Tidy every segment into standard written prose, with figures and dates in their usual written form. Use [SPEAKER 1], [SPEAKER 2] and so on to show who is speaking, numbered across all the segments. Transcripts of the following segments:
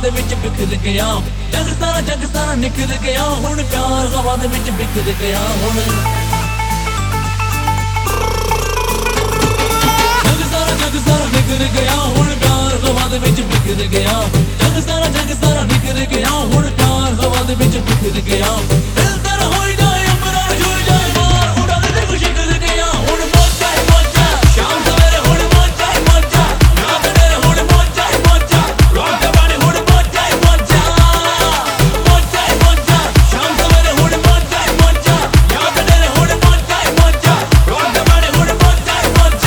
[SPEAKER 1] ਦੇ ਵਿੱਚ ਬਿਖਰ ਗਿਆ। ਜਗ ਸਾਰਾ ਨਿਕਲ ਗਿਆ ਹੁਣ, ਪਿਆਰ ਹਵਾ ਦੇ ਵਿੱਚ ਬਿਖਰ ਗਿਆ ਹੁਣ। ਜਗ ਸਾਰਾ ਨਿਕਲ ਗਿਆ ਹੁਣ, ਪਿਆਰ ਹਵਾ ਦੇ ਵਿੱਚ ਬਿਖਰ ਗਿਆ। ਜਗ ਸਾਰਾ ਨਿਕਲ ਗਿਆ ਹੁਣ, ਪਿਆਰ ਹਵਾ ਦੇ ਵਿੱਚ ਬਿਖਰ ਗਿਆ। ਦਿਲ ਤੇਰਾ ਹੋਈ ਜਾਏ ਅੰਬਰਾਂ ਨੂੰ ਛੂਹ ਜਾਏ, ਮਾਰ ਉਡਾ ਦੇ ਖੁਸ਼ੀ ਕਰ ਗਿਆ ਹੁਣ। ਮੌਜਾਂ ਹੀ ਮੌਜਾਂ ਸ਼ਾਮ ਸਵੇਰੇ ਹੁਣ, ਮੌਜਾਂ ਹੀ ਮੌਜਾਂ ਰਾਤ ਵੇਲੇ ਹੁਣ, ਮੌਜਾਂ ਹੀ ਮੌਜਾਂ ਰੋਕ ਦੇ ਬਾਣੀ ਹੁਣ। ਮੌਜਾਂ ਹੀ ਮੌਜਾਂ, ਮੌਜਾਂ ਹੀ ਮੌਜਾਂ ਸ਼ਾਮ ਸਵੇਰੇ ਹੁਣ, ਮੌਜਾਂ ਹੀ ਮੌਜਾਂ ਰਾਤ ਵੇਲੇ ਹੁਣ। ਮੌਜਾਂ ਹੀ ਮੌਜਾਂ ਰੋਕ ਦੇ ਬਾਣੀ ਹੁਣ। ਮੌਜਾਂ ਹੀ ਮੌਜਾਂ।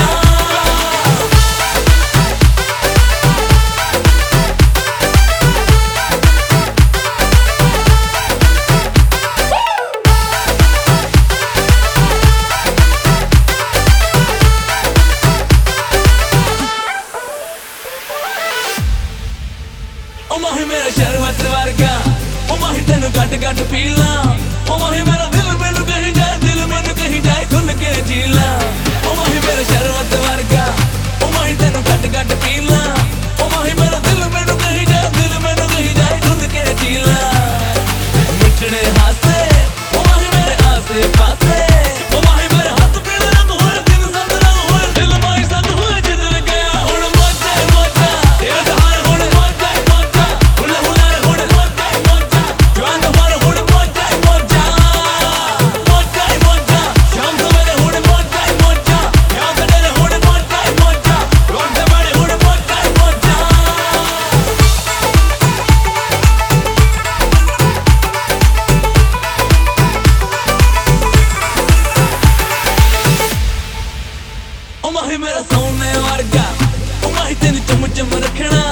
[SPEAKER 1] ओ माही मेरा शरबत वर्गा, ओ माही तेनू गट गट पी ला। ओ माही मेरा दिल मैनू कहीं जाए, दिल मैनू कहीं जाए खुल के जी ला। ओ माही मेरा शरबत वर्गा, ओ माही तेनू गट गट पी ला। ओ माही मेरा दिल मैनू कहीं जाए, दिल मैनू कहीं जाए खुल के जी ला। मिठड़े हासे ओ माही मेरे आसे पासे, ओ माही मेरे हाथ पीले रंग होए, दिन संग रंग होए, दिल माही संग होए जिदल गया हुण। मौजां ही मौजां तेरा जहान हुण। मौजां ही मौजां हुले हुलारे हुण। मौजां ही मौजां जवान भर हुण। मौजां ही मौजां, मौजां ही मौजां शाम सवेरे हुण। मौजां ही मौजां रात ਵੇਲੇ हुण। मौजां ही मौजां रोक दे बाणी हुण। मौजां ही मौजां। ओ माही मेरा सोने वर्गा, ओ माही तेनू चम चम रखना।